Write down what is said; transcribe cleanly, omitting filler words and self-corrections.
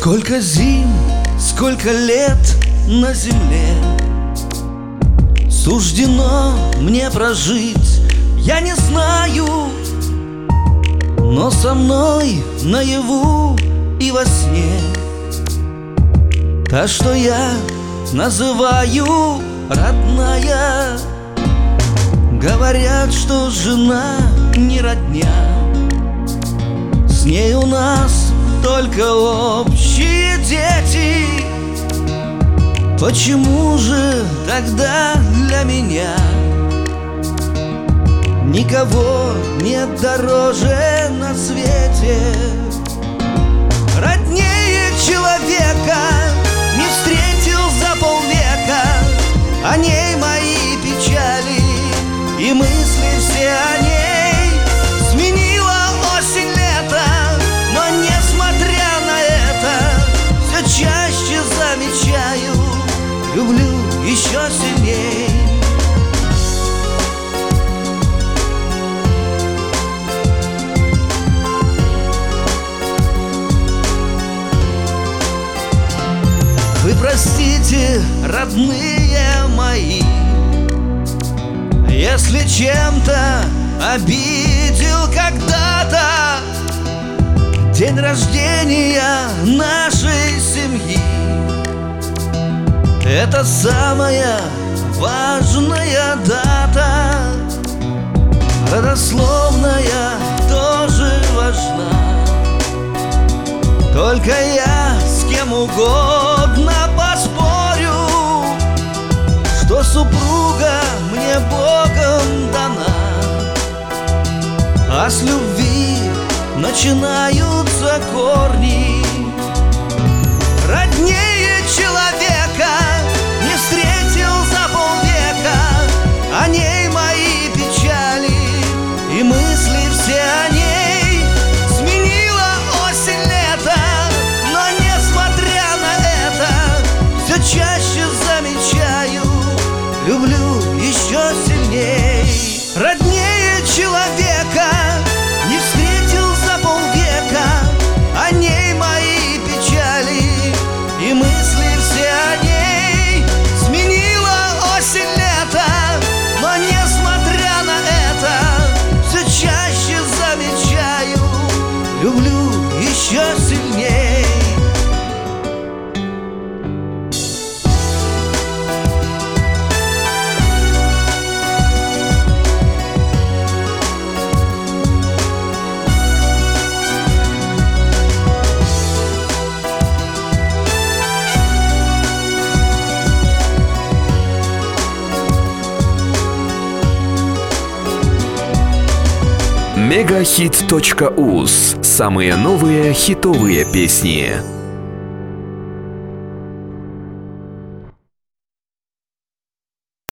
Сколько зим, сколько лет на земле суждено мне прожить, я не знаю. Но со мной наяву и во сне та, что я называю родная. Говорят, что жена не родня, с ней у нас только общие дети. Почему же тогда для меня никого нет дороже на свете? Роднее человека не встретил за полвека, о ней мои печали и мысли все о ней сменила осень лето. Но несмотря на это, все чаще замечаю, люблю еще сильней. Вы простите, родные мои, если чем-то обидел когда-то день рождения нашей семьи. Это самая важная дата, родословная тоже важна. Только я с кем угодно поспорю, что супруга мне Богом дана, а с любви начинаются корни. Роднее человека не встретил за полвека, о ней мои печали и мысли все о ней сменила осень лето. Но несмотря на это, все чаще замечаю, люблю еще сильней. Роднее человека не встретил за полвека, о ней мои печали и мысли все о ней сменила осень лето. Но несмотря на это, все чаще замечаю, люблю еще сильней. Мегахит.уз. Самые новые хитовые песни.